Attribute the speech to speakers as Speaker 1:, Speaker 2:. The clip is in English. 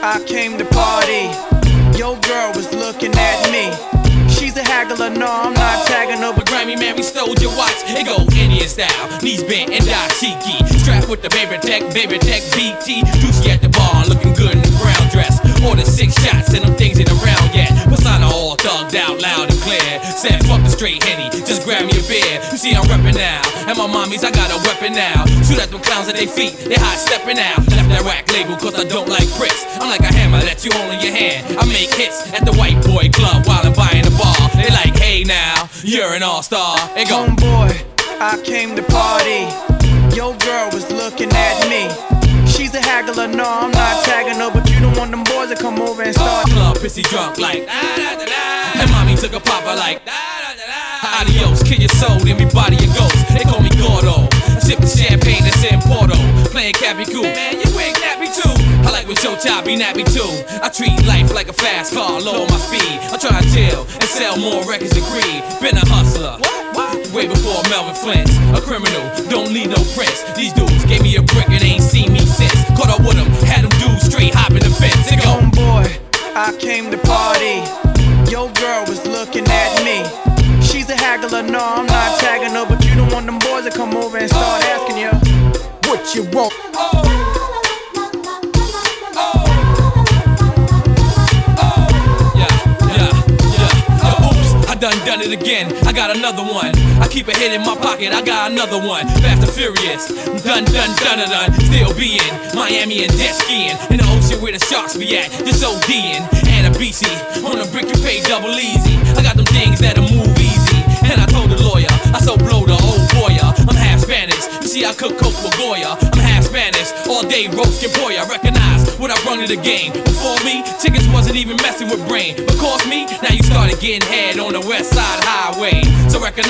Speaker 1: I came to party. Your girl was looking at me. She's a haggler, no, I'm not tagging her.
Speaker 2: But Grammy, man, we stole your watch. It go Indian style, knees bent and dashiki. Strapped with the baby tech BT. Juicy at the bar, looking good in the brown dress. Ordered 6 shots and them things ain't around yet. Persona all thugged out, loud and clear. Said fuck the straight Henny, just grab me a beer. You see I'm reppin' now, and my mommies, I got a weapon now. Shoot at them clowns at their feet, they hot steppin' out. Left that rack label cause I don't like bricks. I'm like a hammer that you hold in your hand. I make hits at the white boy club while I'm buying the bar. They like, hey now, you're an all-star. They go,
Speaker 1: homeboy, I came to party. Your girl was looking at me. She's a haggler, no, I'm not tagging her. But you don't want them boys to come over and start
Speaker 2: club pissy drunk like da-da-da-da. And mommy took a papa like da-da-da-da. Adios, kill your soul, then we body your ghost. They call me Gordo, sipping champagne that's in Porto. Playing Cappy Cool, man, you ain't nappy too. I like when Joe Chop be nappy too. I treat life like a fast car, low on my speed. I try to chill and sell more records than Creed. Been a hustler, way before Melvin Flint. A criminal, don't need no prints. These dudes gave me a brick and ain't seen me since. Caught up with them, had them dudes straight hopping the fence. They go,
Speaker 1: homeboy, I came to party. Your girl was looking at me. She's a haggler, no, I'm not tagging her. But you don't want them boys to come over and start asking you what you want.
Speaker 2: Done it again, I got another one. I keep a hit in my pocket, I got another one. Fast and furious, done. Still be in Miami and jet skiing. In the ocean where the sharks be at, just ODing. And a BC, on a brick you pay double easy. I got them things that'll move easy. And I told the lawyer, I so blow the old boya. I'm half Spanish, you see I cook coke with Goya. I'm half Spanish, all day roast your boy. I recognize what I brought to the game. Before me, chickens wasn't even messing with brain. But cost me, now you started getting head on the west side highway. So recognize